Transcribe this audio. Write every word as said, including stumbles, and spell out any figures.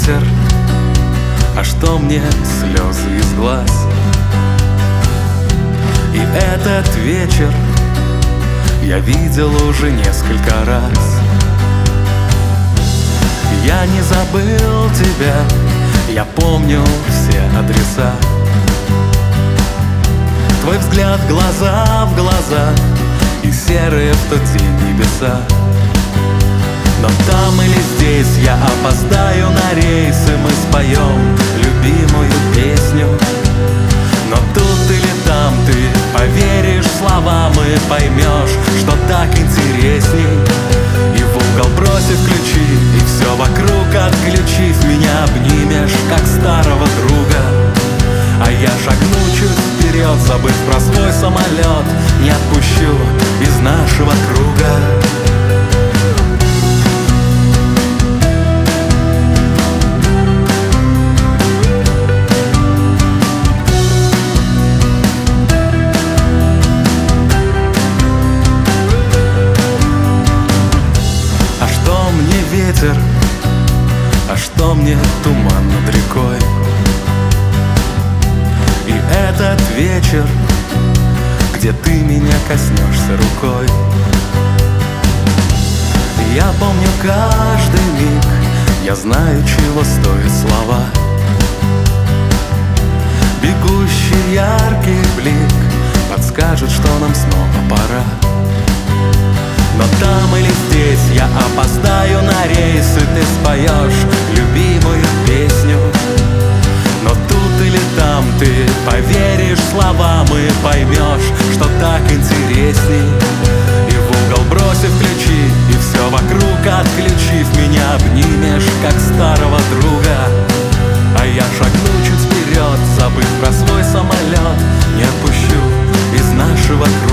ветер, а что мне слезы из глаз? И этот вечер я видел уже несколько раз. Я не забыл тебя, я помню все адреса. Твой взгляд глаза в глаза и серые в тот день небеса. Но там или здесь я опоздаю на рейс, и мы споем любимую песню. Но тут или там ты поверишь словам и поймешь, что так интересней. И в угол бросив ключи, и все вокруг отключив, меня обнимешь, как старого друга. А я шагну чуть вперед, забыв про свой самолет, не отпущу из нашего круга. А что мне ветер, а что мне туман над рекой? И этот вечер, где ты меня коснешься рукой. Я помню каждый миг, я знаю, чего стоят слова. Бегущий яркий блик подскажет, что нам снова пора. Но там или здесь я опоздаю на рейс, и ты споешь любимую песню. Но тут или там ты поверишь словам и поймешь, что так интересней. И в угол бросив ключи, и все вокруг отключив, меня обнимешь, как старого друга. А я шагну чуть вперед, забыв про свой самолет, не отпущу из нашего